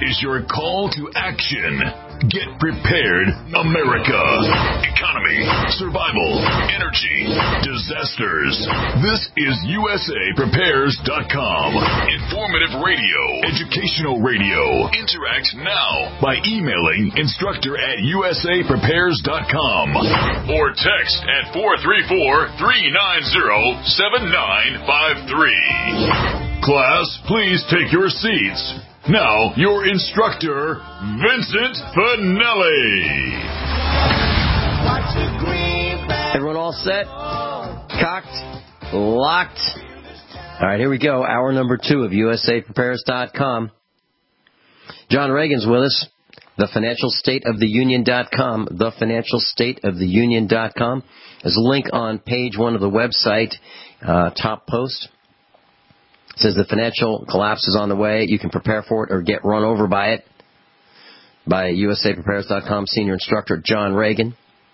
is your call to action. Get prepared, America. Economy, survival, energy, disasters. This is USAPrepares.com. Informative radio, educational radio. Interact now by emailing instructor@USAPrepares.com or text at 434-390-7953. Class, please take your seats. Now, your instructor, Vincent Finelli. Everyone all set? Cocked? Locked? All right, here we go. Hour number 2 of USAPrepares.com. John Reagan's with us. TheFinancialStateOfTheUnion.com. TheFinancialStateOfTheUnion.com. There's a link on page 1 of the website, top post. It says the financial collapse is on the way. You can prepare for it or get run over by it. By USAPrepares.com senior instructor John Reagan.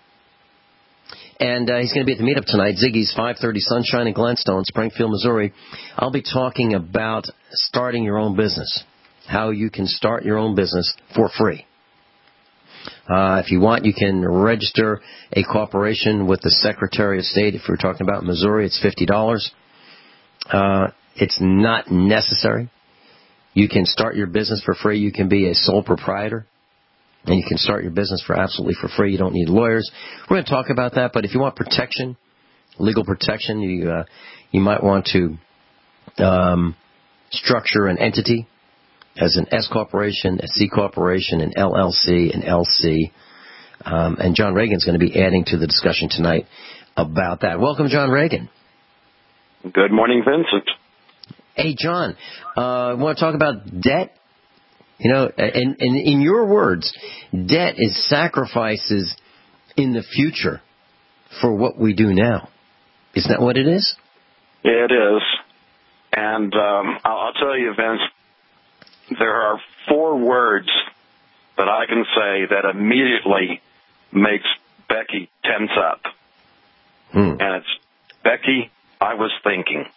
And he's going to be at the meetup tonight, Ziggy's 530 Sunshine in Glenstone, Springfield, Missouri. I'll be talking about starting your own business, how you can start your own business for free. If you want, you can register a corporation with the Secretary of State. If we're talking about Missouri, it's $50. It's not necessary. You can start your business for free. You can be a sole proprietor, and you can start your business for absolutely for free. You don't need lawyers. We're going to talk about that, but if you want protection, legal protection, you might want to structure an entity as an S corporation, a C corporation, an LLC, an LC. And John Reagan's going to be adding to the discussion tonight about that. Welcome, John Reagan. Good morning, Vincent. Hey, John, want to talk about debt? You know, and in your words, debt is sacrifices in the future for what we do now. Isn't that what it is? It is. And I'll tell you, Vince, there are 4 words that I can say that immediately makes Becky tense up. And it's, Becky, I was thinking.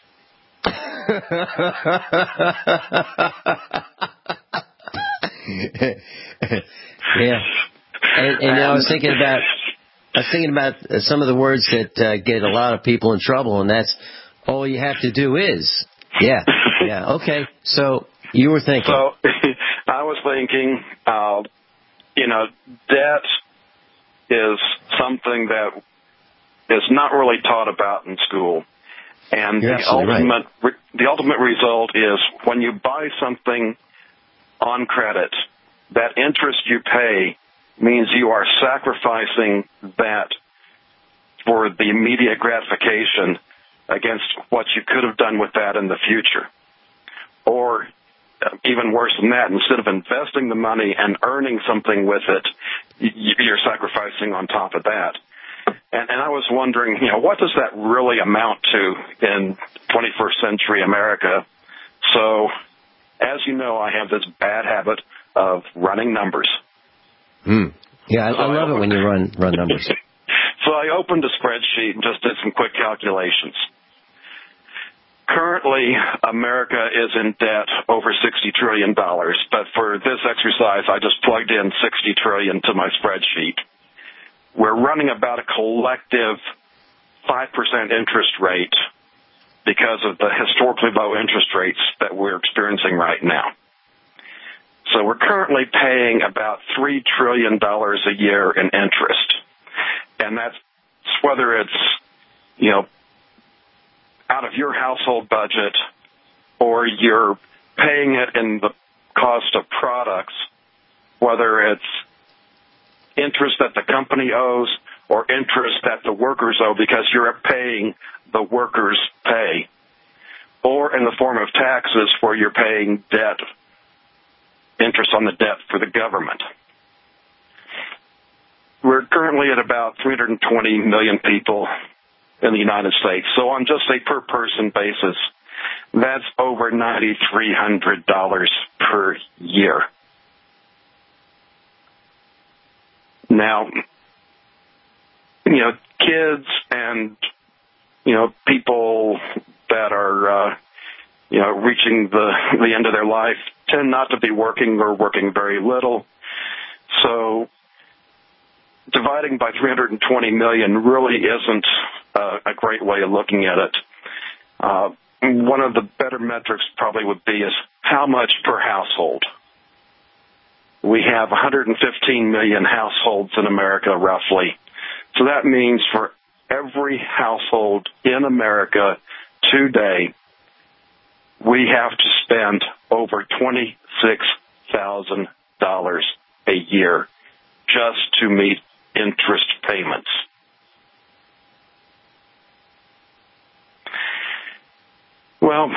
Yeah. And I was thinking about some of the words that get a lot of people in trouble, and that's all you have to do is. Yeah. Yeah. Okay. So you were thinking. So I was thinking, debt is something that is not really taught about in school. And the ultimate result is when you buy something on credit, that interest you pay means you are sacrificing that for the immediate gratification against what you could have done with that in the future. Or even worse than that, instead of investing the money and earning something with it, you're sacrificing on top of that. And I was wondering, what does that really amount to in 21st century America? So, as you know, I have this bad habit of running numbers. Yeah, I love it when you run numbers. So I opened a spreadsheet and just did some quick calculations. Currently, America is in debt over $60 trillion, but for this exercise, I just plugged in $60 trillion to my spreadsheet. We're running about a collective 5% interest rate because of the historically low interest rates that we're experiencing right now. So we're currently paying about $3 trillion a year in interest. And that's whether it's, out of your household budget or you're paying it in the cost of products, whether it's interest that the company owes or interest that the workers owe because you're paying the workers' pay, or in the form of taxes where you're paying debt, interest on the debt for the government. We're currently at about 320 million people in the United States. So on just a per-person basis, that's over $9,300 per year. Now, kids and, people that are, reaching the end of their life tend not to be working or working very little. So dividing by 320 million really isn't a great way of looking at it. One of the better metrics probably would be is how much per household. We have 115 million households in America, roughly. So that means for every household in America today, we have to spend over $26,000 a year just to meet interest payments. Well,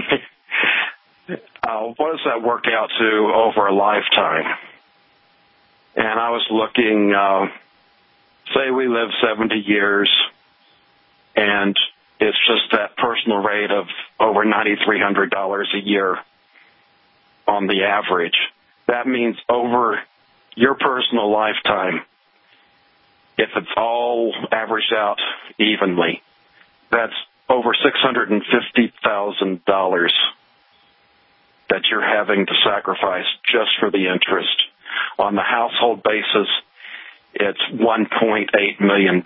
what does that work out to over a lifetime? And I was looking, say we live 70 years, and it's just that personal rate of over $9,300 a year on the average. That means over your personal lifetime, if it's all averaged out evenly, that's over $650,000 that you're having to sacrifice just for the interest. On the household basis, it's $1.8 million.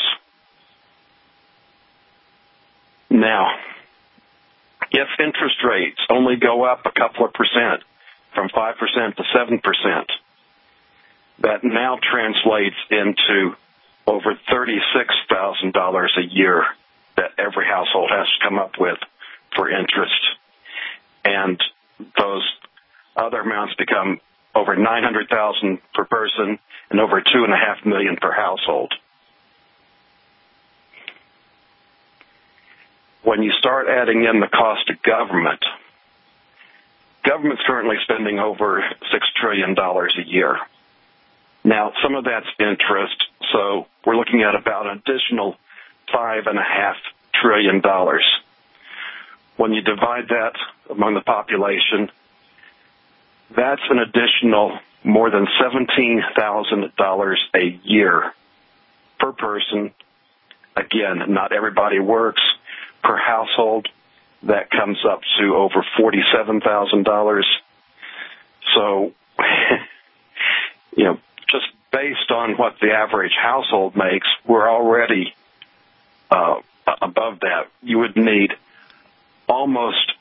Now, if interest rates only go up a couple of percent, from 5% to 7%, that now translates into over $36,000 a year that every household has to come up with for interest. And those other amounts become over $900,000 per person and over $2.5 million per household. When you start adding in the cost of government's currently spending over $6 trillion a year. Now, some of that's interest, so we're looking at about an additional $5.5 trillion. When you divide that among the population, that's an additional more than $17,000 a year per person. Again, not everybody works. Per household, that comes up to over $47,000. So, just based on what the average household makes, we're already above that. You would need almost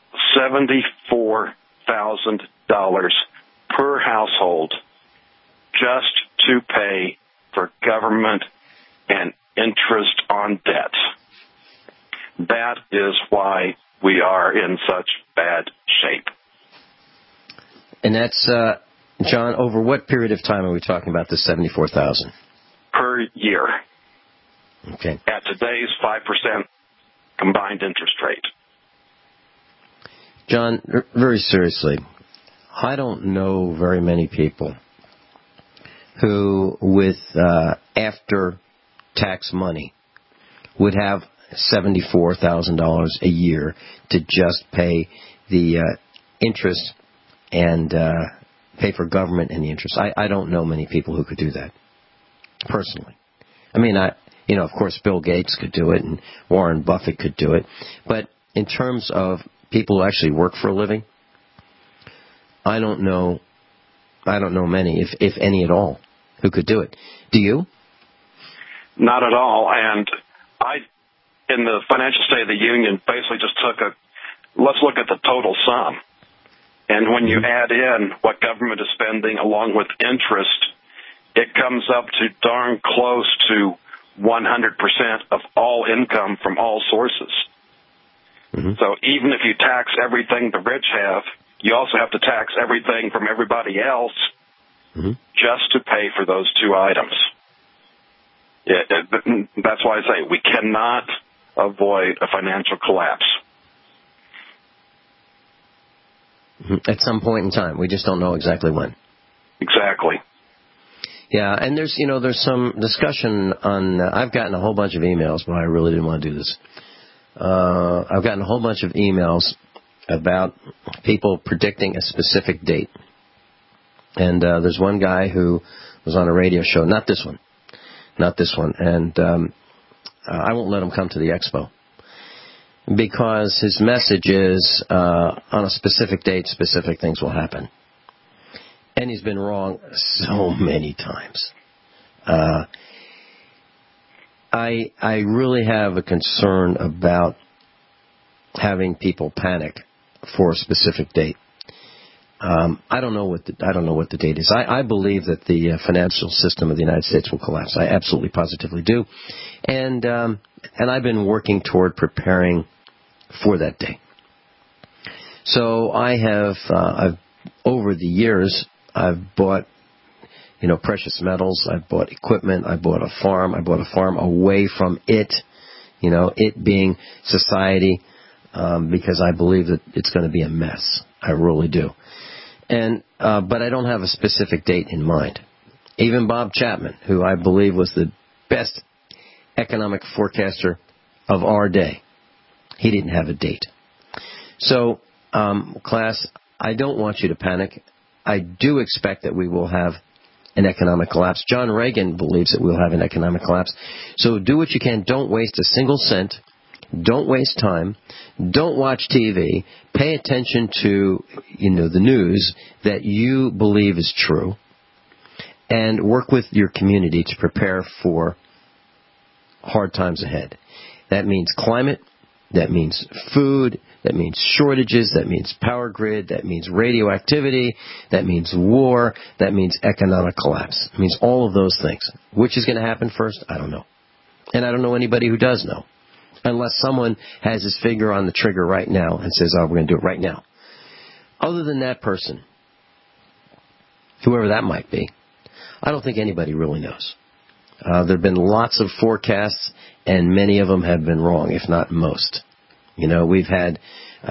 $74,000 per household just to pay for government and interest on debt. That is why we are in such bad shape. And that's, John, over what period of time are we talking about this $74,000? Per year. Okay. At today's 5% combined interest rate. John, very seriously, I don't know very many people who, with after-tax money, would have $74,000 a year to just pay the interest and pay for government and the interest. I don't know many people who could do that, personally. I mean, of course, Bill Gates could do it and Warren Buffett could do it. But in terms of people who actually work for a living, I don't know many, if any at all, who could do it. Do you? Not at all. And in the Financial State of the Union, basically just let's look at the total sum. And when you add in what government is spending along with interest, it comes up to darn close to 100% of all income from all sources. Mm-hmm. So even if you tax everything the rich have, you also have to tax everything from everybody else just to pay for those two items. That's why I say we cannot avoid a financial collapse. At some point in time. We just don't know exactly when. Exactly. Yeah, and there's some discussion on, I've gotten a whole bunch of emails, but I really didn't want to do this. I've gotten a whole bunch of emails about people predicting a specific date. And there's one guy who was on a radio show, not this one, and I won't let him come to the expo. because his message is on a specific date, specific things will happen. And he's been wrong so many times. I really have a concern about having people panic for a specific date. I don't know what the date is. I believe that the financial system of the United States will collapse. I absolutely, positively do, and I've been working toward preparing for that day. So I've over the years I've bought precious metals. I've bought equipment. I bought a farm. I bought a farm away from it, it being society, because I believe that it's going to be a mess. I really do. But I don't have a specific date in mind. Even Bob Chapman, who I believe was the best economic forecaster of our day, he didn't have a date. So, class, I don't want you to panic. I do expect that we will have an economic collapse. John Reagan believes that we'll have an economic collapse. So do what you can. Don't waste a single cent. Don't waste time. Don't watch TV. Pay attention to, the news that you believe is true, and work with your community to prepare for hard times ahead. That means climate. That means food. That means shortages. That means power grid. That means radioactivity. That means war. That means economic collapse. It means all of those things. Which is going to happen first? I don't know. And I don't know anybody who does know. Unless someone has his finger on the trigger right now and says, we're going to do it right now. Other than that person, whoever that might be, I don't think anybody really knows. There have been lots of forecasts, and many of them have been wrong, if not most. We've had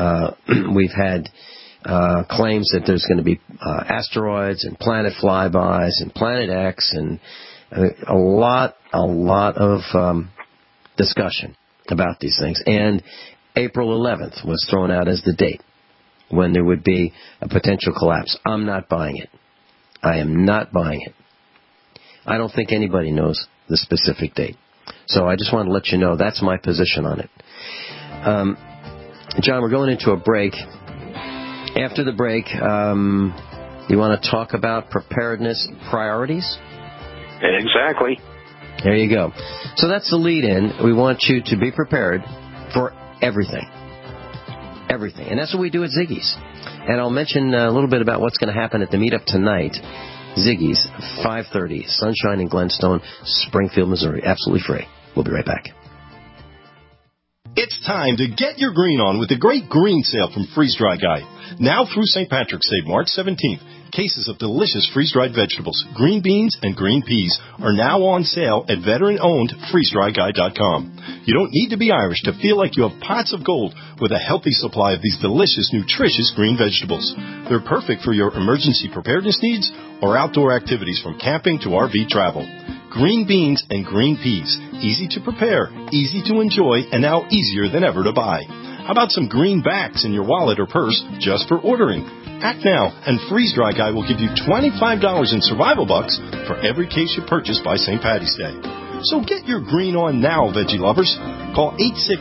claims that there's going to be asteroids and planet flybys and Planet X, and a lot of discussion about these things. And April 11th was thrown out as the date when there would be a potential collapse. I'm not buying it. I am not buying it. I don't think anybody knows the specific date. So I just want to let you know that's my position on it. John, we're going into a break. After the break, you want to talk about preparedness priorities? Exactly. There you go. So that's the lead-in. We want you to be prepared for everything. Everything. And that's what we do at Ziggy's. And I'll mention a little bit about what's going to happen at the meetup tonight. Ziggy's, 5:30, Sunshine in Glenstone, Springfield, Missouri. Absolutely free. We'll be right back. It's time to get your green on with the great green sale from Freeze Dry Guy. Now through St. Patrick's Day, March 17th, cases of delicious freeze-dried vegetables, green beans, and green peas are now on sale at veteran-owned freezedryguy.com. You don't need to be Irish to feel like you have pots of gold with a healthy supply of these delicious, nutritious green vegetables. They're perfect for your emergency preparedness needs or outdoor activities from camping to RV travel. Green beans and green peas. Easy to prepare, easy to enjoy, and now easier than ever to buy. How about some greenbacks in your wallet or purse just for ordering? Act now, and Freeze Dry Guy will give you $25 in survival bucks for every case you purchase by St. Patty's Day. So get your green on now, veggie lovers. Call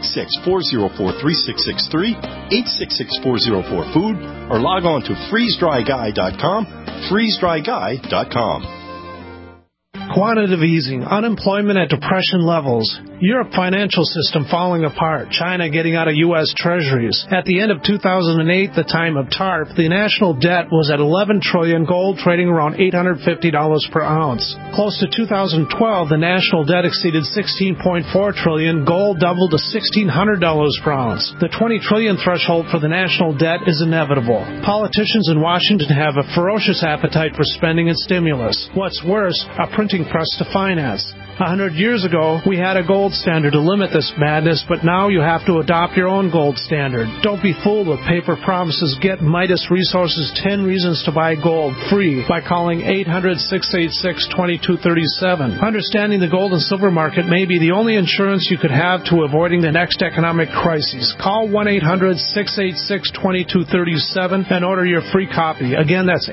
866-404-3663, 866-404-FOOD, or log on to freezedryguy.com, freezedryguy.com. Quantitative easing, unemployment at depression levels, Europe financial system falling apart, China getting out of U.S. treasuries. At the end of 2008, the time of TARP, the national debt was at $11 trillion, gold trading around $850 per ounce. Close to 2012, the national debt exceeded $16.4 trillion, gold doubled to $1,600 per ounce. The $20 trillion threshold for the national debt is inevitable. Politicians in Washington have a ferocious appetite for spending and stimulus. What's worse, a printing press to finance. 100 years ago, we had a gold standard to limit this madness, but now you have to adopt your own gold standard. Don't be fooled with paper promises. Get Midas Resources 10 Reasons to Buy Gold free by calling 800-686-2237. Understanding the gold and silver market may be the only insurance you could have to avoiding the next economic crisis. Call 1-800-686-2237 and order your free copy. Again, that's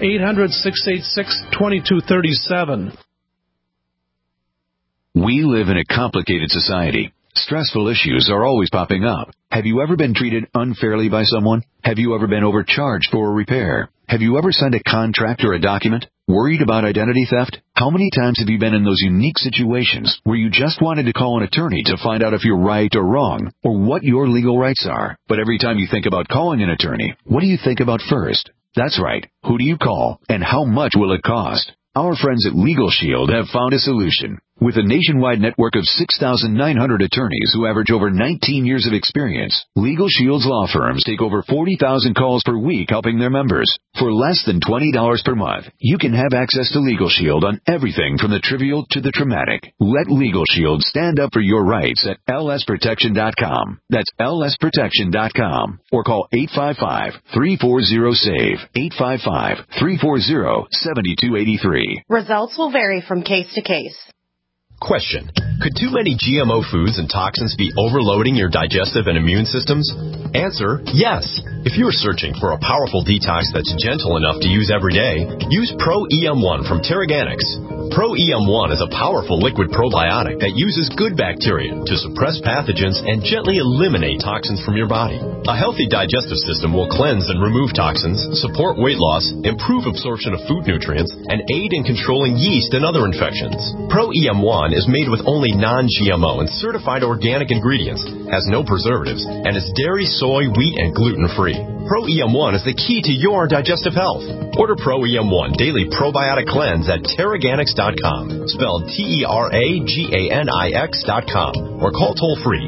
800-686-2237. We live in a complicated society. Stressful issues are always popping up. Have you ever been treated unfairly by someone? Have you ever been overcharged for a repair? Have you ever signed a contract or a document? Worried about identity theft? How many times have you been in those unique situations where you just wanted to call an attorney to find out if you're right or wrong, or what your legal rights are? But every time you think about calling an attorney, what do you think about first? That's right. Who do you call, and how much will it cost? Our friends at Legal Shield have found a solution. With a nationwide network of 6,900 attorneys who average over 19 years of experience, Legal Shield's law firms take over 40,000 calls per week helping their members. For less than $20 per month, you can have access to Legal Shield on everything from the trivial to the traumatic. Let Legal Shield stand up for your rights at lsprotection.com. That's lsprotection.com. Or call 855-340-SAVE, 855-340-7283. Results will vary from case to case. Question. Could too many GMO foods and toxins be overloading your digestive and immune systems? Answer, yes. If you are searching for a powerful detox that's gentle enough to use every day, use Pro-EM1 from Teraganix. Pro-EM1 is a powerful liquid probiotic that uses good bacteria to suppress pathogens and gently eliminate toxins from your body. A healthy digestive system will cleanse and remove toxins, support weight loss, improve absorption of food nutrients, and aid in controlling yeast and other infections. Pro-EM1 is made with only non-GMO and certified organic ingredients, has no preservatives, and is dairy, soy, wheat, and gluten-free. Pro-EM1 is the key to your digestive health. Order Pro-EM1 Daily Probiotic Cleanse at Teraganix.com, spelled Teraganix.com, or call toll-free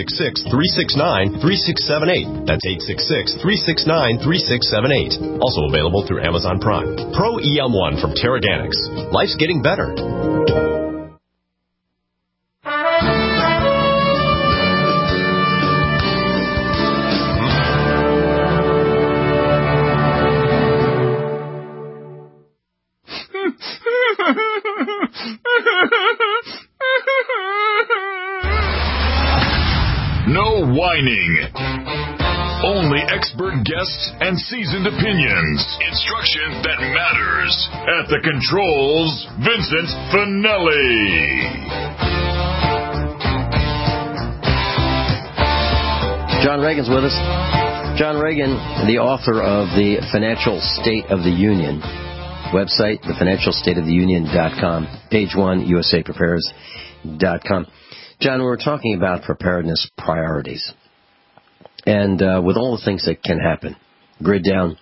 866-369-3678. That's 866-369-3678. Also available through Amazon Prime. Pro-EM1 from Teraganix. Life's getting better. No whining. Only expert guests and seasoned opinions. Instruction that matters. At the controls, Vincent Finelli. John Reagan's with us. John Reagan, the author of the Financial State of the Union website, thefinancialstateoftheunion.com, page 1, usaprepares.com. John, we're talking about preparedness priorities. And with all the things that can happen, grid down,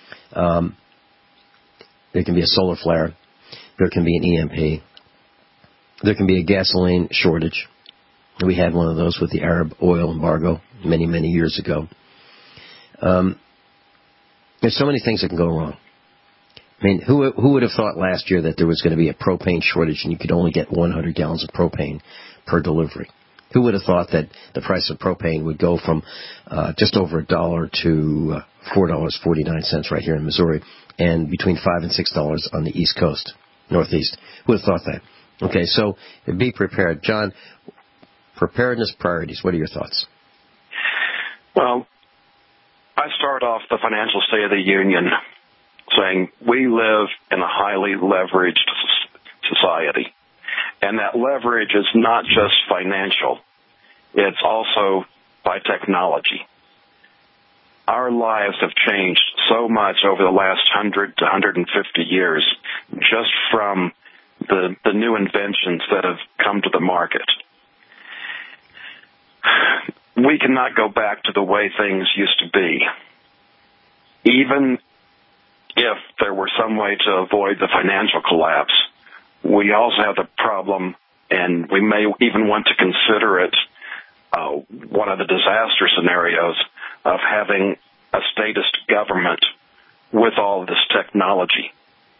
there can be a solar flare, there can be an EMP, there can be a gasoline shortage. We had one of those with the Arab oil embargo many, many years ago. There's so many things that can go wrong. I mean, who would have thought last year that there was going to be a propane shortage and you could only get 100 gallons of propane per delivery? Who would have thought that the price of propane would go from just over $1 to $4.49 right here in Missouri, and between $5 and $6 on the East Coast, Northeast? Who would have thought that? Okay, so be prepared. John, preparedness priorities, what are your thoughts? Well, I start off the Financial State of the Union saying we live in a highly leveraged society. And that leverage is not just financial. It's also by technology. Our lives have changed so much over the last 100 to 150 years just from the new inventions that have come to the market. We cannot go back to the way things used to be. Even if there were some way to avoid the financial collapse, we also have the problem, and we may even want to consider it one of the disaster scenarios of having a statist government with all of this technology.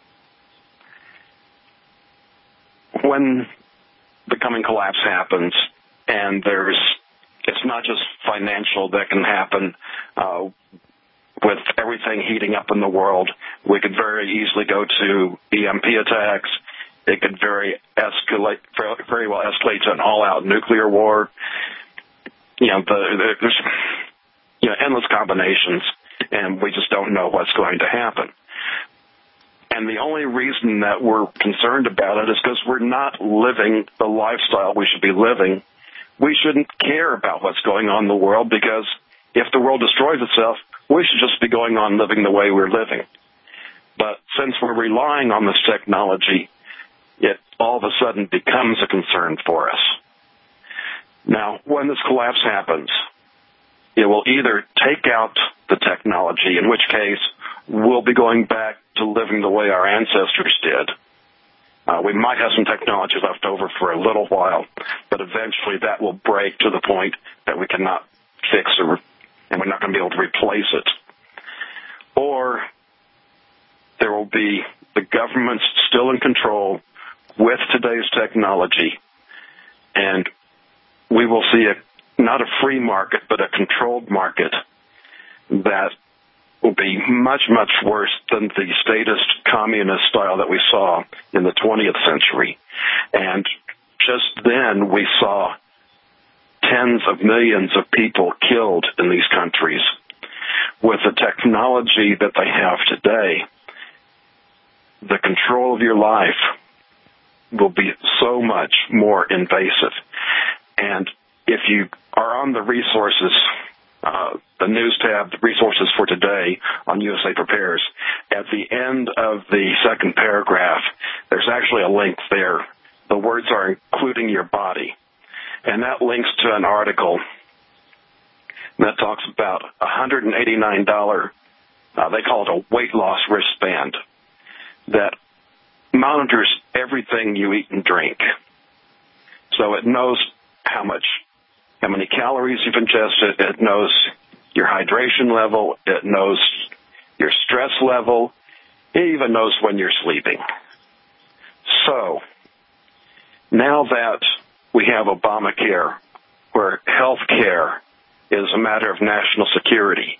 When the coming collapse happens, and it's not just financial that can happen, with everything heating up in the world, we could very easily go to EMP attacks. It could very well escalate to an all-out nuclear war. There's endless combinations, and we just don't know what's going to happen. And the only reason that we're concerned about it is because we're not living the lifestyle we should be living we shouldn't care about what's going on in the world, because if the world destroys itself, we should just be going on living the way we're living. But since we're relying on this technology, it all of a sudden becomes a concern for us. Now, when this collapse happens, it will either take out the technology, in which case we'll be going back to living the way our ancestors did. We might have some technology left over for a little while, but eventually that will break to the point that we cannot fix it, and we're not going to be able to replace it. Or there will be the governments still in control with today's technology, and we will see not a free market, but a controlled market that will be much, much worse than the statist communist style that we saw in the 20th century. And just then we saw tens of millions of people killed in these countries. With the technology that they have today, the control of your life will be so much more invasive. And if you are on the resources, the news tab, the resources for today on USA Prepares, at the end of the second paragraph, there's actually a link there. The words are including your body. And that links to an article that talks about $189, they call it a weight loss wristband, that monitors everything you eat and drink. So it knows how many calories you've ingested, it knows your hydration level, it knows your stress level, it even knows when you're sleeping. So, now that we have Obamacare, where health care is a matter of national security,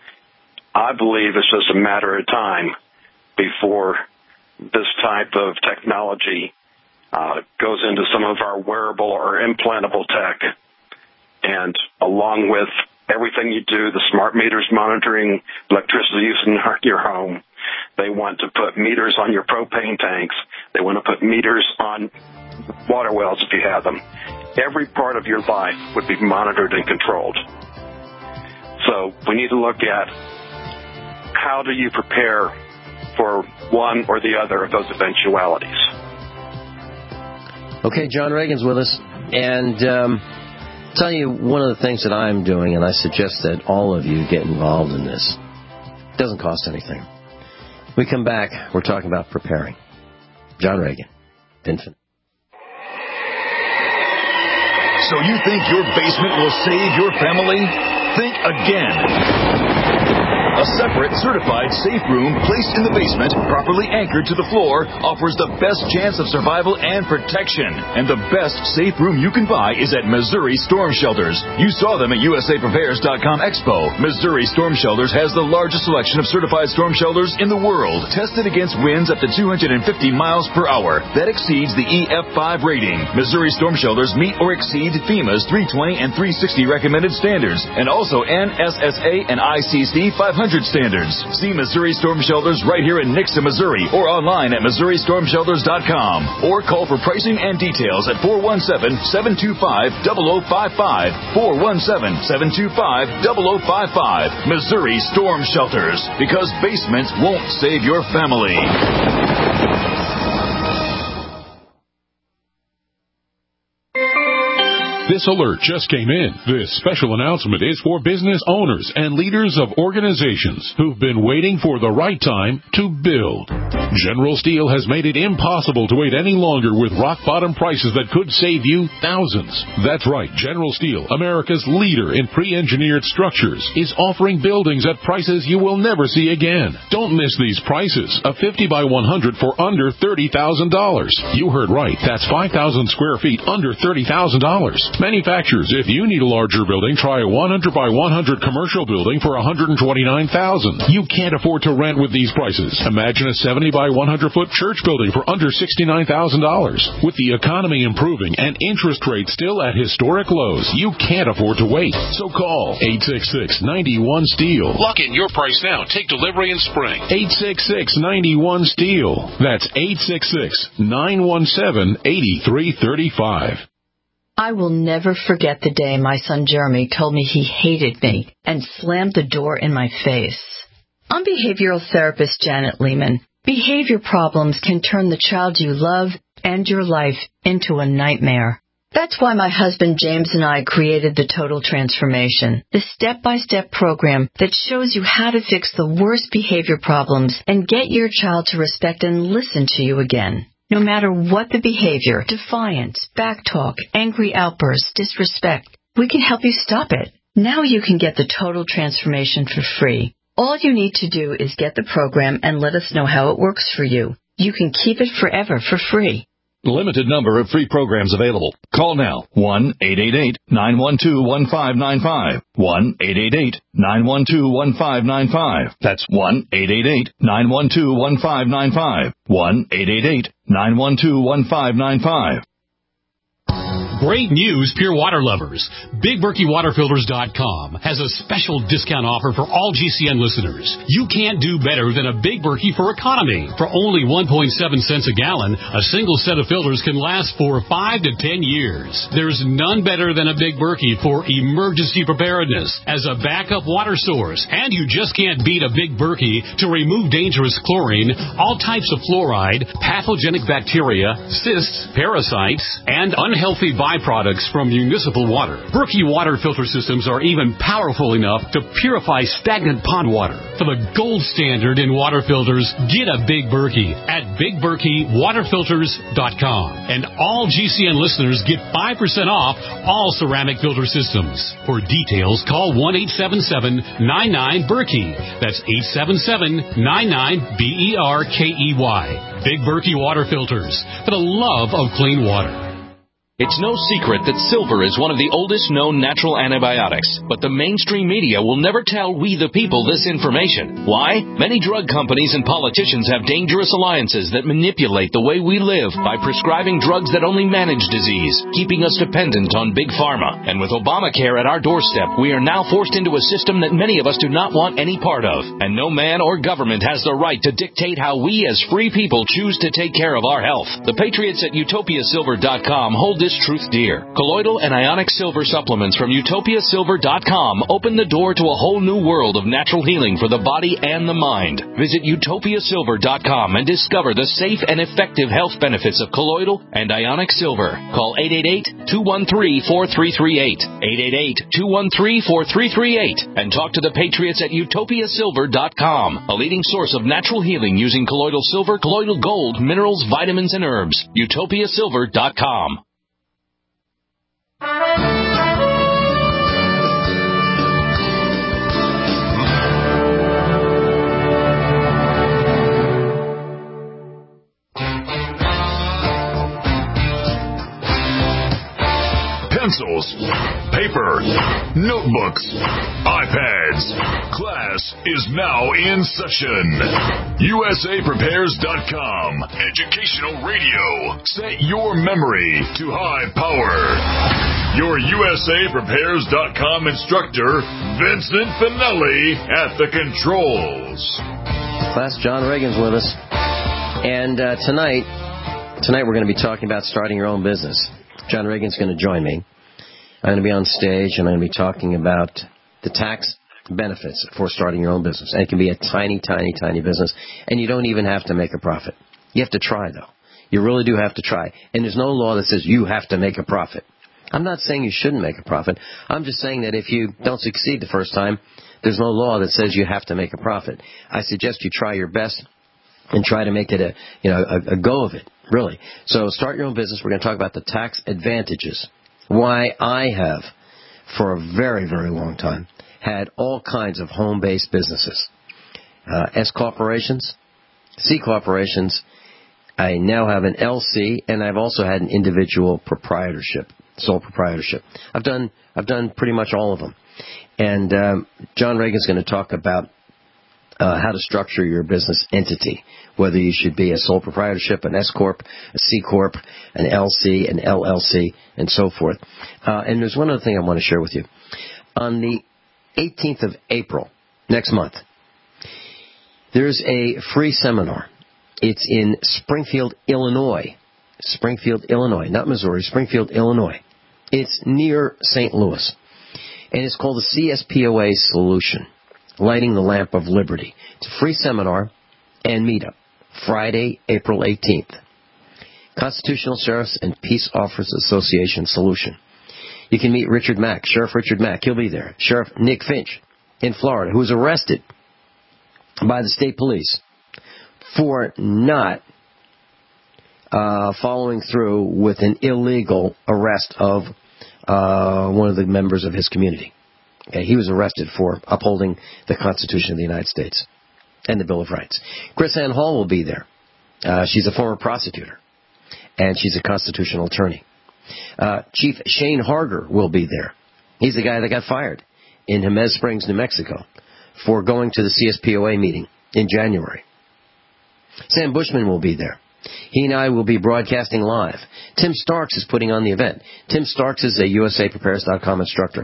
I believe it's just a matter of time before this type of technology goes into some of our wearable or implantable tech. And along with everything you do, the smart meters monitoring electricity use in your home, they want to put meters on your propane tanks. They want to put meters on water wells if you have them. Every part of your life would be monitored and controlled. So we need to look at how do you prepare for one or the other of those eventualities. Okay, John Reagan's with us. And tell you one of the things that I'm doing, and I suggest that all of you get involved in this. It doesn't cost anything. We come back, we're talking about preparing. John Reagan, Infinite. So you think your basement will save your family? Think again. A separate, certified safe room placed in the basement, properly anchored to the floor, offers the best chance of survival and protection. And the best safe room you can buy is at Missouri Storm Shelters. You saw them at USAPrepares.com Expo. Missouri Storm Shelters has the largest selection of certified storm shelters in the world, tested against winds up to 250 miles per hour. That exceeds the EF5 rating. Missouri Storm Shelters meet or exceed FEMA's 320 and 360 recommended standards, and also NSSA and ICC 500 standards. See Missouri Storm Shelters right here in Nixa, Missouri, or online at MissouriStormShelters.com. Or call for pricing and details at 417-725-0055. 417-725-0055. Missouri Storm Shelters. Because basements won't save your family. This alert just came in. This special announcement is for business owners and leaders of organizations who've been waiting for the right time to build. General Steel has made it impossible to wait any longer with rock-bottom prices that could save you thousands. That's right. General Steel, America's leader in pre-engineered structures, is offering buildings at prices you will never see again. Don't miss these prices. A 50 by 100 for under $30,000. You heard right. That's 5,000 square feet under $30,000. Manufacturers, if you need a larger building, try a 100 by 100 commercial building for $129,000. You can't afford to rent with these prices. Imagine a 70 by 100-foot church building for under $69,000. With the economy improving and interest rates still at historic lows, you can't afford to wait. So call 866-91-STEEL. Lock in your price now. Take delivery in spring. 866-91-STEEL. That's 866-917-8335. I will never forget the day my son Jeremy told me he hated me and slammed the door in my face. I'm behavioral therapist Janet Lehman. Behavior problems can turn the child you love and your life into a nightmare. That's why my husband James and I created the Total Transformation, the step-by-step program that shows you how to fix the worst behavior problems and get your child to respect and listen to you again. No matter what the behavior, defiance, backtalk, angry outbursts, disrespect, we can help you stop it. Now you can get the Total Transformation for free. All you need to do is get the program and let us know how it works for you. You can keep it forever for free. Limited number of free programs available. Call now. 1-888-912-1595. 1-888-912-1595. That's 1-888-912-1595. 1-888-912-1595. Great news, pure water lovers. BigBerkeyWaterFilters.com has a special discount offer for all GCN listeners. You can't do better than a Big Berkey for economy. For only 1.7 cents a gallon, a single set of filters can last for 5 to 10 years. There's none better than a Big Berkey for emergency preparedness as a backup water source. And you just can't beat a Big Berkey to remove dangerous chlorine, all types of fluoride, pathogenic bacteria, cysts, parasites, and unhealthy byproducts from municipal water. Berkey water filter systems are even powerful enough to purify stagnant pond water. For the gold standard in water filters, get a Big Berkey at BigBerkeyWaterFilters.com. And all GCN listeners get 5% off all ceramic filter systems. For details, call 1-877-99-BERKEY. That's 877-99-BERKEY. Big Berkey Water Filters, for the love of clean water. It's no secret that silver is one of the oldest known natural antibiotics, but the mainstream media will never tell we the people this information. Why? Many drug companies and politicians have dangerous alliances that manipulate the way we live by prescribing drugs that only manage disease, keeping us dependent on big pharma. And with Obamacare at our doorstep, we are now forced into a system that many of us do not want any part of. And no man or government has the right to dictate how we as free people choose to take care of our health. The patriots at UtopiaSilver.com hold this truth dear. Colloidal and ionic silver supplements from UtopiaSilver.com open the door to a whole new world of natural healing for the body and the mind. Visit UtopiaSilver.com and discover the safe and effective health benefits of colloidal and ionic silver. Call 888-213-4338. 888-213-4338. And talk to the patriots at UtopiaSilver.com, a leading source of natural healing using colloidal silver, colloidal gold, minerals, vitamins, and herbs. UtopiaSilver.com. Pencils, paper, notebooks, iPads. Class is now in session. USAPrepares.com. Educational radio. Set your memory to high power. Your USAPrepares.com instructor, Vincent Finelli, at the controls. Class, John Reagan's with us. And tonight we're going to be talking about starting your own business. John Reagan's going to join me. I'm going to be on stage, and I'm going to be talking about the tax benefits for starting your own business. And it can be a tiny, tiny, tiny business, and you don't even have to make a profit. You have to try, though. You really do have to try. And there's no law that says you have to make a profit. I'm not saying you shouldn't make a profit. I'm just saying that if you don't succeed the first time, there's no law that says you have to make a profit. I suggest you try your best and try to make it a go of it, really. So start your own business. We're going to talk about the tax advantages. Why I have, for a very, very long time, had all kinds of home-based businesses. S corporations, C corporations. I now have an LC, and I've also had an individual proprietorship, sole proprietorship. I've done pretty much all of them. And John Reagan's going to talk about how to structure your business entity, whether you should be a sole proprietorship, an S corp, a C corp, an LC, an LLC, and so forth. And there's one other thing I want to share with you. On the 18th of April, next month, there's a free seminar. It's in Springfield, Illinois. Springfield, Illinois, not Missouri, Springfield, Illinois. It's near St. Louis, and it's called the CSPOA Solution, Lighting the Lamp of Liberty. It's a free seminar and meetup, Friday, April 18th. Constitutional Sheriffs and Peace Officers Association Solution. You can meet Richard Mack, Sheriff Richard Mack. He'll be there. Sheriff Nick Finch in Florida, who was arrested by the state police for not following through with an illegal arrest of one of the members of his community. Okay, he was arrested for upholding the Constitution of the United States and the Bill of Rights. Chris Ann Hall will be there. She's a former prosecutor, and she's a constitutional attorney. Chief Shane Harger will be there. He's the guy that got fired in Jemez Springs, New Mexico, for going to the CSPOA meeting in January. Sam Bushman will be there. He and I will be broadcasting live. Tim Starks is putting on the event. Tim Starks is a USAPrepares.com instructor.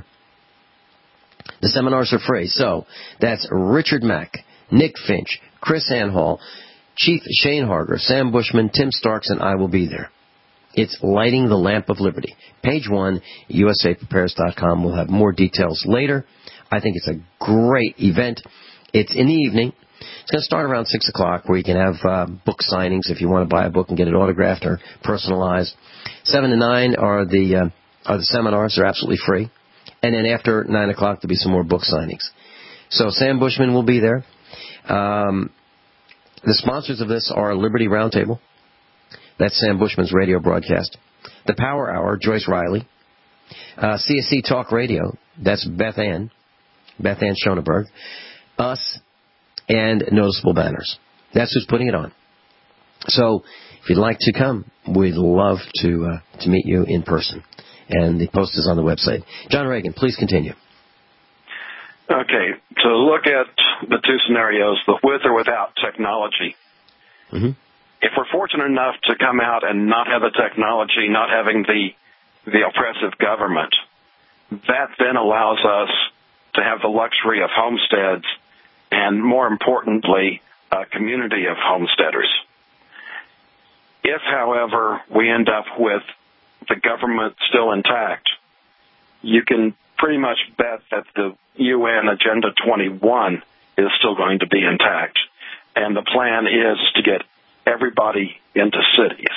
The seminars are free. So that's Richard Mack, Nick Finch, Chris Anhall, Chief Shane Harger, Sam Bushman, Tim Starks, and I will be there. It's Lighting the Lamp of Liberty. Page 1, USAPrepares.com. We'll have more details later. I think it's a great event. It's in the evening. It's going to start around 6 o'clock, where you can have book signings if you want to buy a book and get it autographed or personalized. 7 to 9 are the seminars. They're absolutely free. And then after 9 o'clock, there'll be some more book signings. So Sam Bushman will be there. The sponsors of this are Liberty Roundtable. That's Sam Bushman's radio broadcast. The Power Hour, Joyce Riley. CSC Talk Radio, that's Beth Ann Schoenberg. Us, and Noticeable Banners. That's who's putting it on. So if you'd like to come, we'd love to meet you in person. And the post is on the website. John Reagan, please continue. Okay, to look at the two scenarios, the with or without technology. Mm-hmm. If we're fortunate enough to come out and not have the technology, not having the oppressive government, that then allows us to have the luxury of homesteads and, more importantly, a community of homesteaders. If, however, we end up with the government still intact, you can pretty much bet that the UN Agenda 21 is still going to be intact. And the plan is to get everybody into cities.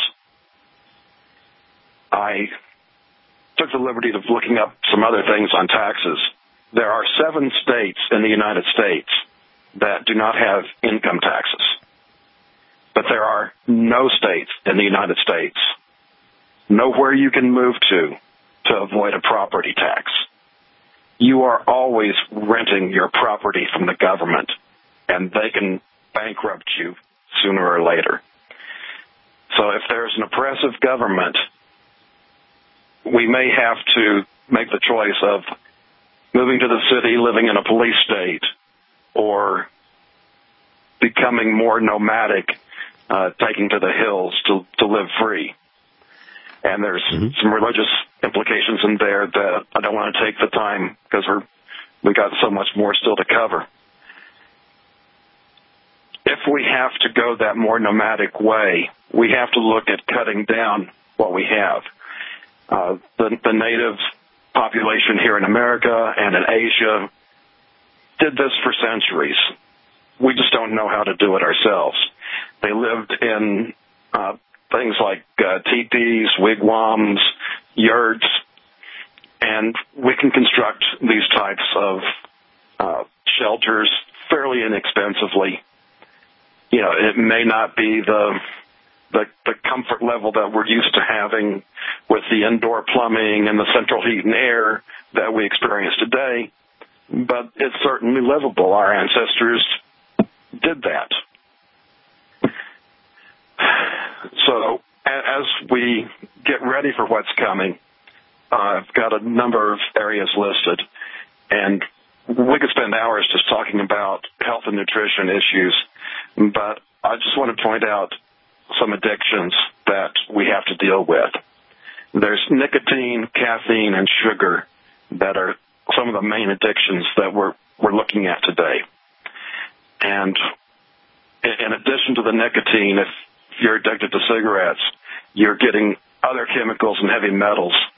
I took the liberty of looking up some other things on taxes. There are 7 states in the United States that do not have income taxes. But there are no states in the United States, nowhere you can move to avoid a property tax. You are always renting your property from the government, and they can bankrupt you sooner or later. So if there's an oppressive government, we may have to make the choice of moving to the city, living in a police state, or becoming more nomadic, taking to the hills to live free. And there's some religious implications in there that I don't want to take the time because we got so much more still to cover. If we have to go that more nomadic way, we have to look at cutting down what we have. The native population here in America and in Asia did this for centuries. We just don't know how to do it ourselves. They lived in things like teepees, wigwams, yurts, and we can construct these types of shelters fairly inexpensively. You know, it may not be the comfort level that we're used to having with the indoor plumbing and the central heat and air that we experience today, but it's certainly livable. Our ancestors did that. So as we get ready for what's coming, I've got a number of areas listed, and we could spend hours just talking about health and nutrition issues, but I just want to point out some addictions that we have to deal with. There's nicotine, caffeine, and sugar that are some of the main addictions that we're looking at today. And in addition to the nicotine, if you're addicted to cigarettes, you're getting other chemicals and heavy metals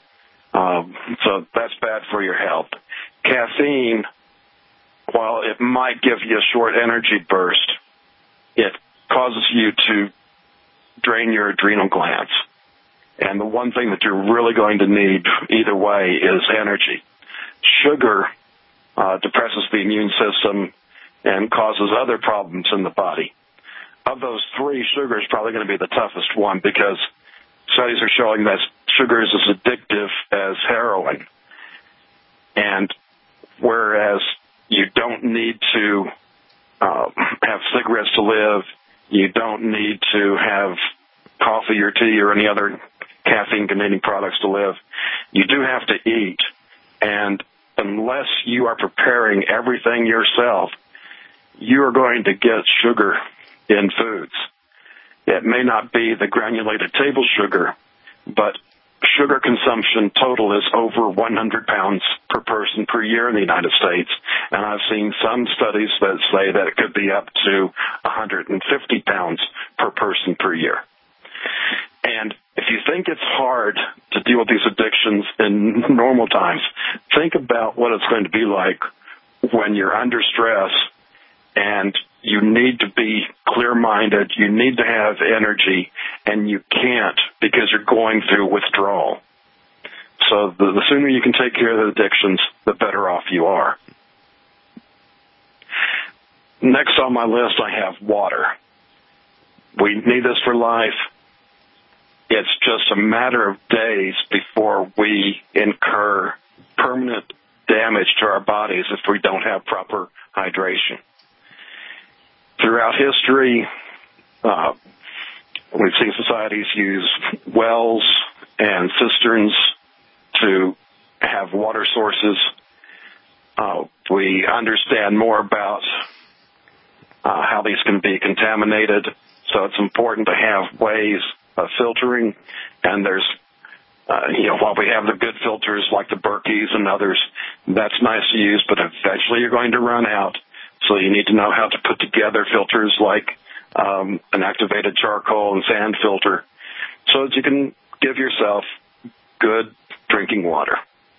So that's bad for your health. Caffeine, while it might give you a short energy burst, it causes you to drain your adrenal glands. And the one thing that you're really going to need either way is energy. Sugar depresses the immune system and causes other problems in the body. Of those three, sugar is probably going to be the toughest one because studies are showing that sugar is as addictive as heroin. And whereas you don't need to have cigarettes to live, you don't need to have coffee or tea or any other caffeine-containing products to live, you do have to eat. And unless you are preparing everything yourself, you are going to get sugar in foods. It may not be the granulated table sugar, but sugar consumption total is over 100 pounds per person per year in the United States. And I've seen some studies that say that it could be up to 150 pounds per person per year. And if you think it's hard to deal with these addictions in normal times, think about what it's going to be like when you're under stress and you need to be clear-minded, you need to have energy, and you can't because you're going through withdrawal. So the sooner you can take care of the addictions, the better off you are. Next on my list, I have water. We need this for life. It's just a matter of days before we incur permanent damage to our bodies if we don't have proper hydration. Throughout history, we've seen societies use wells and cisterns to have water sources. We understand more about how these can be contaminated, so it's important to have ways of filtering. And there's, while we have the good filters like the Berkeys and others, that's nice to use, but eventually you're going to run out. So you need to know how to put together filters like an activated charcoal and sand filter so that you can give yourself good drinking water.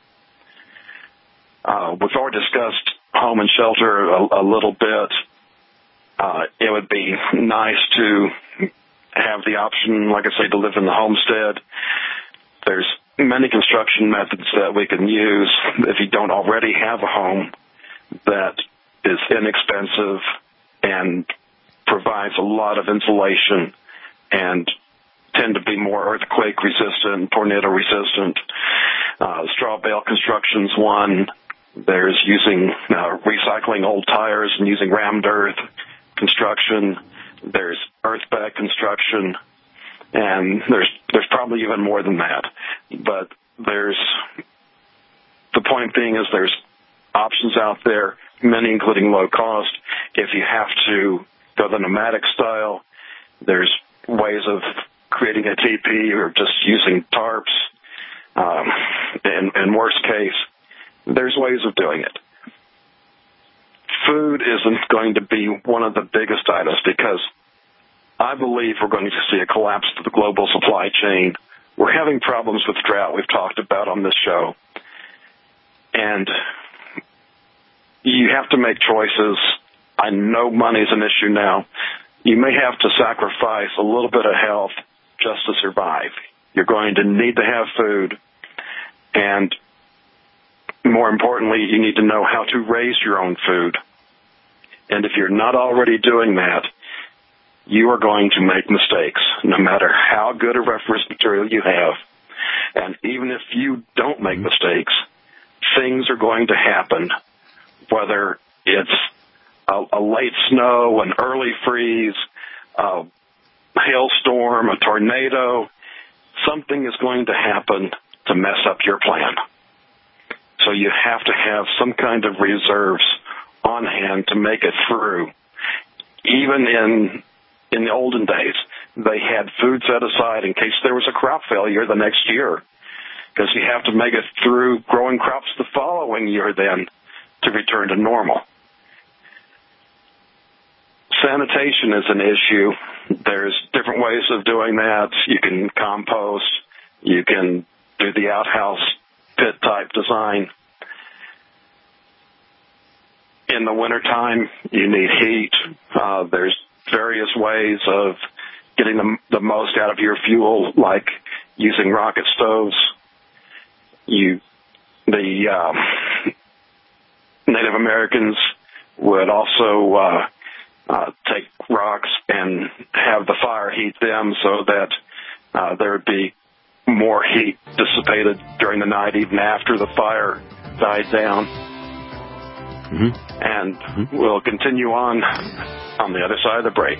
We've already discussed home and shelter a little bit. It would be nice to have the option, like I say, to live in the homestead. There's many construction methods that we can use if you don't already have a home that is inexpensive and provides a lot of insulation and tend to be more earthquake resistant, tornado resistant. Straw bale construction's one. There's using recycling old tires and using rammed earth construction. There's earth bag construction, and there's probably even more than that. But the point being is there's options out there, many including low cost. If you have to go the nomadic style, there's ways of creating a teepee or just using tarps. In worst case, there's ways of doing it. Food isn't going to be one of the biggest items because I believe we're going to see a collapse of the global supply chain. We're having problems with drought we've talked about on this show. And you have to make choices. I know money's an issue now. You may have to sacrifice a little bit of health just to survive. You're going to need to have food. And more importantly, you need to know how to raise your own food. And if you're not already doing that, you are going to make mistakes, no matter how good a reference material you have. And even if you don't make mistakes, things are going to happen, whether it's a late snow, an early freeze, a hailstorm, a tornado. Something is going to happen to mess up your plan. So you have to have some kind of reserves on hand to make it through. Even in the olden days, they had food set aside in case there was a crop failure the next year, because you have to make it through growing crops the following year then to return to normal. Sanitation is an issue. There's different ways of doing that. You can compost. You can do the outhouse design. In the wintertime, you need heat. There's various ways of getting the most out of your fuel, like using rocket stoves. The Native Americans would also take rocks and have the fire heat them so that there would be more heat dissipated during the night, even after the fire died down. Mm-hmm. And we'll continue on the other side of the break.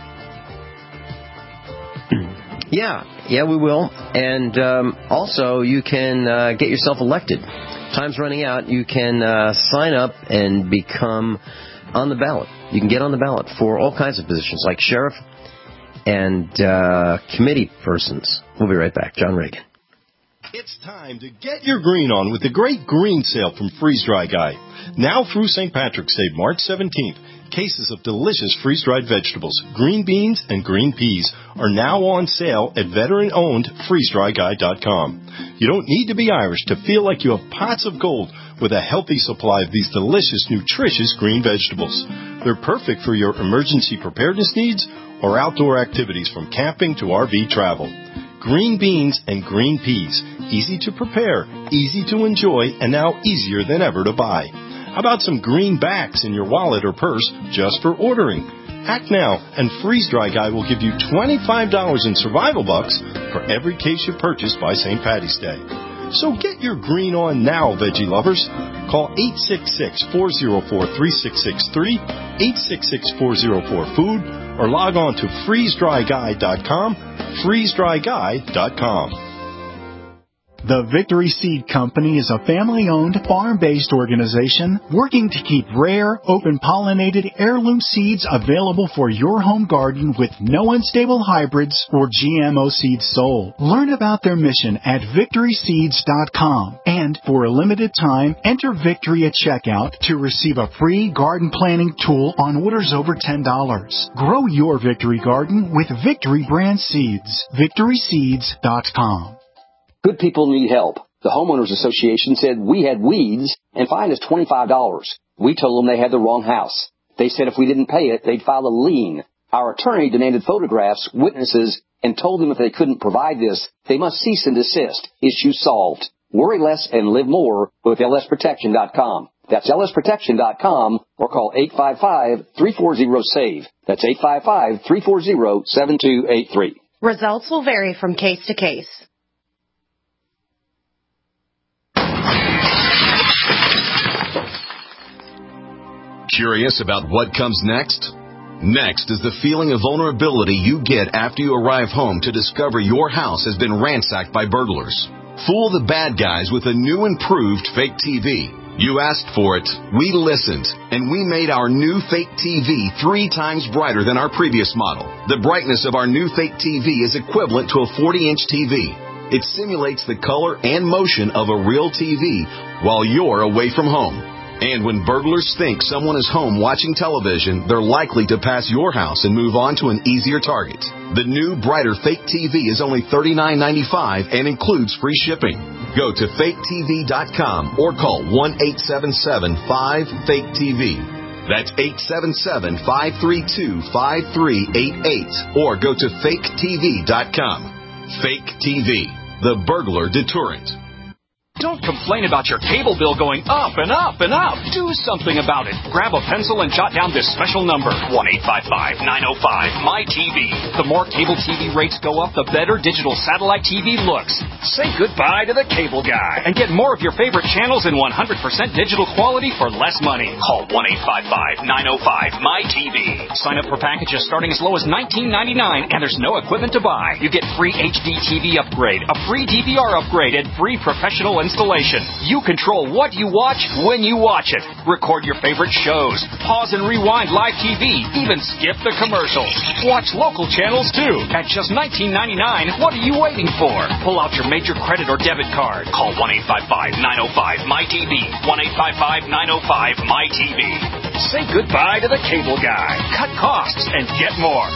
Yeah, we will. And also, you can get yourself elected. Time's running out. You can sign up and become on the ballot. You can get on the ballot for all kinds of positions, like sheriff and committee persons. We'll be right back. John Reagan. It's time to get your green on with the great green sale from Freeze Dry Guy. Now through St. Patrick's Day, March 17th, cases of delicious freeze-dried vegetables, green beans, and green peas are now on sale at veteran-owned freezedryguy.com. You don't need to be Irish to feel like you have pots of gold with a healthy supply of these delicious, nutritious green vegetables. They're perfect for your emergency preparedness needs or outdoor activities from camping to RV travel. Green beans and green peas, easy to prepare, easy to enjoy, and now easier than ever to buy. How about some greenbacks in your wallet or purse just for ordering? Act now, and Freeze Dry Guy will give you $25 in survival bucks for every case you purchase by St. Patty's Day. So get your green on now, veggie lovers. Call 866-404-3663, 866-404-FOOD, or log on to freezedryguy.com, freezedryguy.com. The Victory Seed Company is a family-owned, farm-based organization working to keep rare, open-pollinated heirloom seeds available for your home garden with no unstable hybrids or GMO seeds sold. Learn about their mission at victoryseeds.com, and for a limited time, enter Victory at checkout to receive a free garden planning tool on orders over $10. Grow your Victory garden with Victory brand seeds. victoryseeds.com. Good people need help. The Homeowners Association said we had weeds and fined us $25. We told them they had the wrong house. They said if we didn't pay it, they'd file a lien. Our attorney demanded photographs, witnesses, and told them if they couldn't provide this, they must cease and desist. Issue solved. Worry less and live more with lsprotection.com. That's lsprotection.com, or call 855-340-SAVE. That's 855-340-7283. Results will vary from case to case. Curious about what comes next? Next is the feeling of vulnerability you get after you arrive home to discover your house has been ransacked by burglars. Fool the bad guys with a new improved fake TV. You asked for it, we listened, and we made our new fake TV 3 times brighter than our previous model. The brightness of our new fake TV is equivalent to a 40-inch TV. It simulates the color and motion of a real TV while you're away from home. And when burglars think someone is home watching television, they're likely to pass your house and move on to an easier target. The new, brighter fake TV is only $39.95 and includes free shipping. Go to faketv.com or call 1-877-5-FAKE-TV. That's 877-532-5388. Or go to faketv.com. Fake TV, the burglar deterrent. Don't complain about your cable bill going up and up and up. Do something about it. Grab a pencil and jot down this special number, 1-855-905-MY-TV. The more cable TV rates go up, the better digital satellite TV looks. Say goodbye to the cable guy and get more of your favorite channels in 100% digital quality for less money. Call 1-855-905-MY-TV. Sign up for packages starting as low as $19.99, and there's no equipment to buy. You get free HD TV upgrade, a free DVR upgrade, and free professional installation. You control what you watch when you watch it. Record your favorite shows. Pause and rewind live TV. Even skip the commercials. Watch local channels too. At just $19.99, what are you waiting for? Pull out your major credit or debit card. Call 1-855-905-MY-TV. 1-855-905-MY-TV. Say goodbye to the cable guy. Cut costs and get more.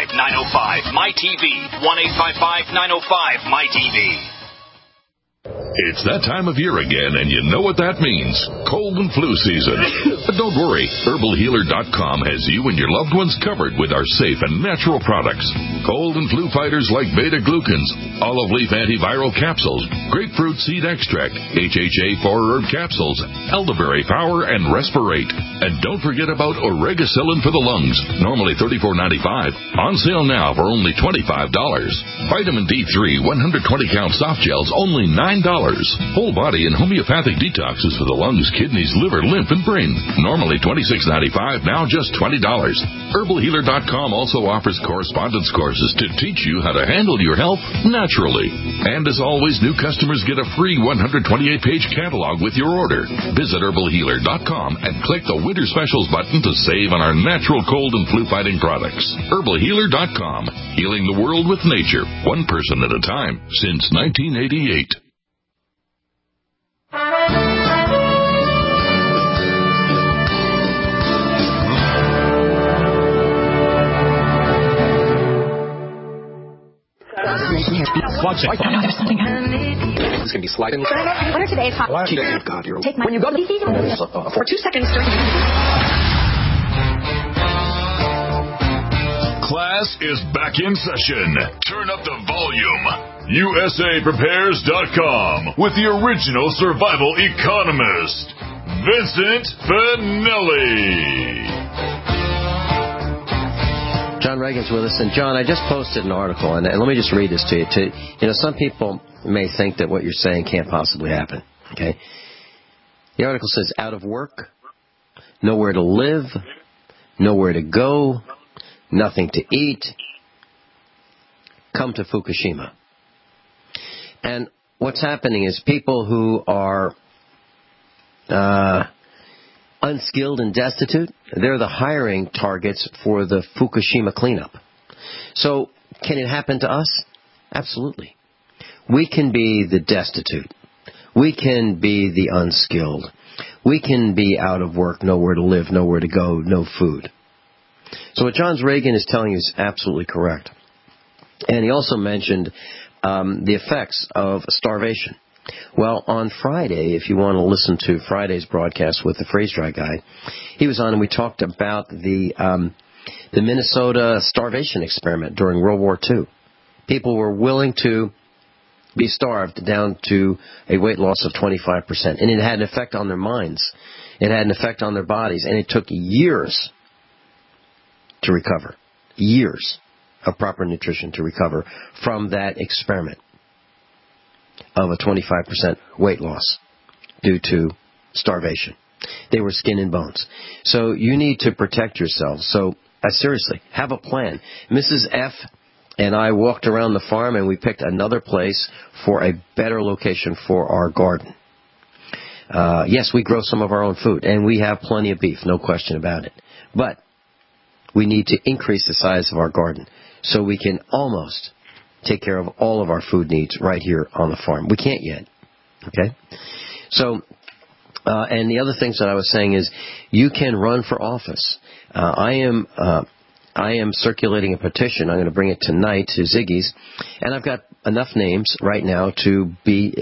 1-855-905-MY-TV. 1-855-905-MY-TV. It's that time of year again, and you know what that means. Cold and flu season. But don't worry. HerbalHealer.com has you and your loved ones covered with our safe and natural products. Cold and flu fighters like beta-glucans, olive leaf antiviral capsules, grapefruit seed extract, HHA 4-herb capsules, elderberry power, and respirate. And don't forget about Oregacillin for the lungs, normally $34.95. On sale now for only $25. Vitamin D3 120-count soft gels, only $9. Whole body and homeopathic detoxes for the lungs, kidneys, liver, lymph, and brain. Normally $26.95, now just $20. HerbalHealer.com also offers correspondence courses to teach you how to handle your health naturally. And as always, new customers get a free 128-page catalog with your order. Visit HerbalHealer.com and click the Winter Specials button to save on our natural cold and flu-fighting products. HerbalHealer.com, healing the world with nature, one person at a time, since 1988. Watch it. There's something. This is going to be sliding. Winner today's hot. God, you're take my. When you go to for 2 seconds during. Class is back in session. Turn up the volume. USAPrepares.com with the original survival economist, Vincent Finelli. John Reagan's with us. And John, I just posted an article, and let me just read this to you. Some people may think that what you're saying can't possibly happen. Okay? The article says, out of work, nowhere to live, nowhere to go, nothing to eat, come to Fukushima. And what's happening is people who are unskilled and destitute, they're the hiring targets for the Fukushima cleanup. So, can it happen to us? Absolutely. We can be the destitute. We can be the unskilled. We can be out of work, nowhere to live, nowhere to go, no food. So what John Reagan is telling you is absolutely correct. And he also mentioned the effects of starvation. Well, on Friday, if you want to listen to Friday's broadcast with the freeze-dry guy, he was on and we talked about the Minnesota starvation experiment during World War II. People were willing to be starved down to a weight loss of 25%. And it had an effect on their minds. It had an effect on their bodies. And it took years to recover. Years of proper nutrition to recover from that experiment of a 25% weight loss due to starvation. They were skin and bones. So you need to protect yourselves. So seriously, have a plan. Mrs. F. and I walked around the farm and we picked another place for a better location for our garden. Yes, we grow some of our own food and we have plenty of beef, no question about it. But we need to increase the size of our garden so we can almost take care of all of our food needs right here on the farm. We can't yet. Okay? So, and the other things that I was saying is you can run for office. I am circulating a petition. I'm going to bring it tonight to Ziggy's, and I've got enough names right now to be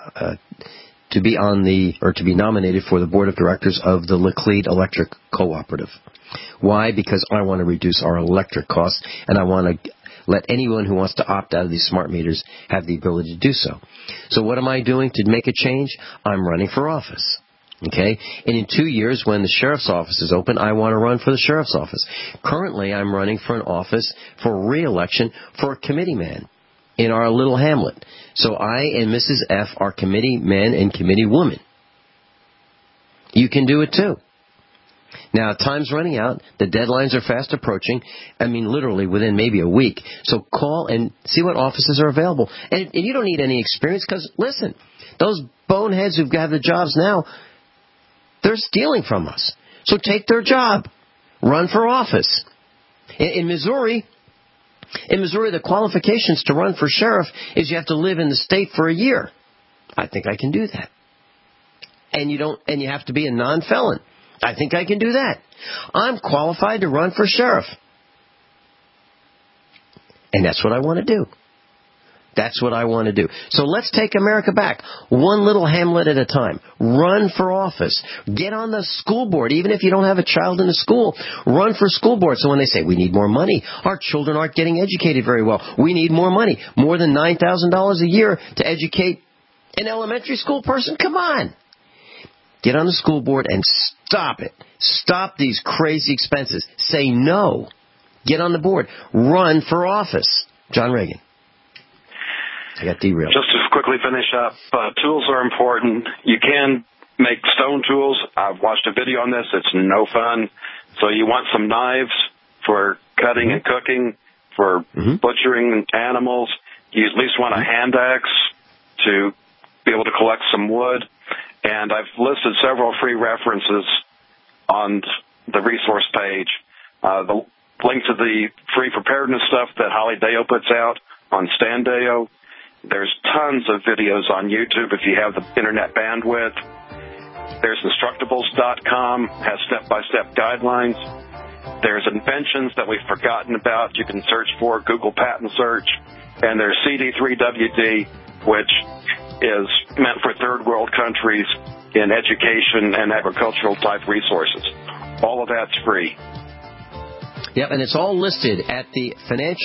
nominated for the board of directors of the Laclede Electric Cooperative. Why? Because I want to reduce our electric costs, and I want to let anyone who wants to opt out of these smart meters have the ability to do so. So what am I doing to make a change? I'm running for office. Okay? And in 2 years, when the sheriff's office is open, I want to run for the sheriff's office. Currently, I'm running for an office for re-election for a committee man in our little hamlet. So I and Mrs. F are committee men and committee women. You can do it too. Now, time's running out. The deadlines are fast approaching. I mean, literally within maybe a week. So call and see what offices are available. And you don't need any experience because, listen, those boneheads who've got the jobs now, they're stealing from us. So take their job. Run for office. In Missouri, the qualifications to run for sheriff is you have to live in the state for a year. I think I can do that. And you have to be a non-felon. I think I can do that. I'm qualified to run for sheriff. And that's what I want to do. That's what I want to do. So let's take America back, one little hamlet at a time. Run for office. Get on the school board. Even if you don't have a child in a school, run for school board. So when they say, we need more money, our children aren't getting educated very well. We need more money. More than $9,000 a year to educate an elementary school person? Come on. Get on the school board and stop it. Stop these crazy expenses. Say no. Get on the board. Run for office. John Reagan. I got derailed. Just to quickly finish up, tools are important. You can make stone tools. I've watched a video on this. It's no fun. So you want some knives for cutting and cooking, for butchering animals. You at least want a hand axe to be able to collect some wood. And I've listed several free references on the resource page. The link to the free preparedness stuff that Holly Deo puts out on Standeo. There's tons of videos on YouTube if you have the internet bandwidth. There's Instructables.com, has step-by-step guidelines. There's inventions that we've forgotten about you can search for, Google patent search. And there's CD3WD, which is meant for third world countries in education and agricultural type resources. All of that's free. Yep, and it's all listed at the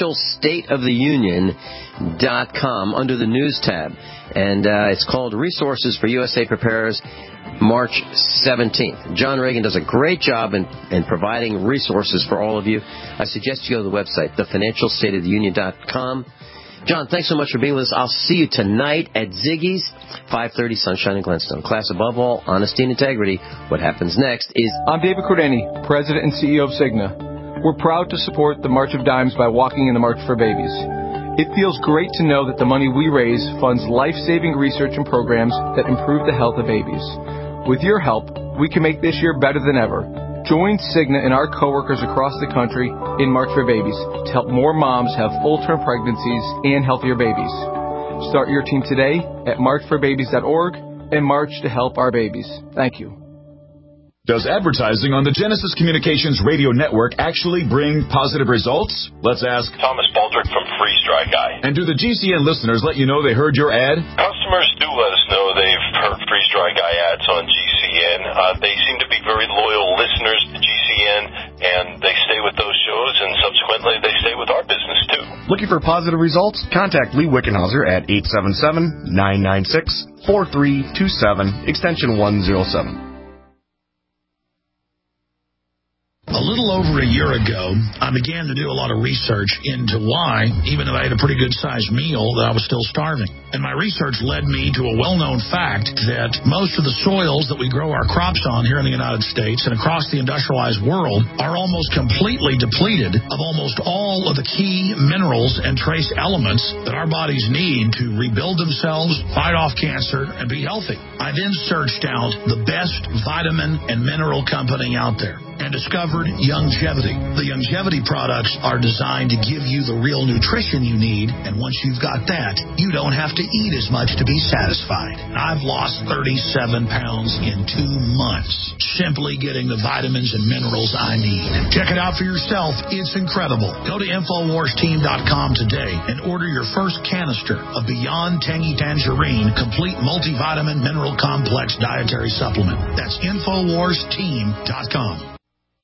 financialstateoftheunion.com under the News tab. And it's called Resources for USA Preparers, March 17th. John Reagan does a great job in providing resources for all of you. I suggest you go to the website, thefinancialstateoftheunion.com. John, thanks so much for being with us. I'll see you tonight at Ziggy's, 5:30, Sunshine and Glenstone. Class, above all, honesty and integrity. What happens next is... I'm David Cordani, President and CEO of Cigna. We're proud to support the March of Dimes by walking in the March for Babies. It feels great to know that the money we raise funds life-saving research and programs that improve the health of babies. With your help, we can make this year better than ever. Join Cigna and our coworkers across the country in March for Babies to help more moms have full-term pregnancies and healthier babies. Start your team today at marchforbabies.org and march to help our babies. Thank you. Does advertising on the Genesis Communications radio network actually bring positive results? Let's ask Thomas Baldrick from Freeze Dry Guy. And do the GCN listeners let you know they heard your ad? Customers do let us know they've heard Freeze Dry Guy ads on GCN. They seem to be very loyal listeners to GCN, and they stay with those shows, and subsequently they stay with our business too. Looking for positive results? Contact Lee Wickenhauser at 877-996-4327, extension 107. A little over a year ago, I began to do a lot of research into why, even though I had a pretty good-sized meal, that I was still starving. And my research led me to a well-known fact that most of the soils that we grow our crops on here in the United States and across the industrialized world are almost completely depleted of almost all of the key minerals and trace elements that our bodies need to rebuild themselves, fight off cancer, and be healthy. I then searched out the best vitamin and mineral company out there and discovered Youngevity. The Youngevity products are designed to give you the real nutrition you need, and once you've got that, you don't have to eat as much to be satisfied. I've lost 37 pounds in 2 months, simply getting the vitamins and minerals I need. Check it out for yourself. It's incredible. Go to InfoWarsTeam.com today and order your first canister of Beyond Tangy Tangerine Complete Multivitamin Mineral Complex Dietary Supplement. That's InfoWarsTeam.com.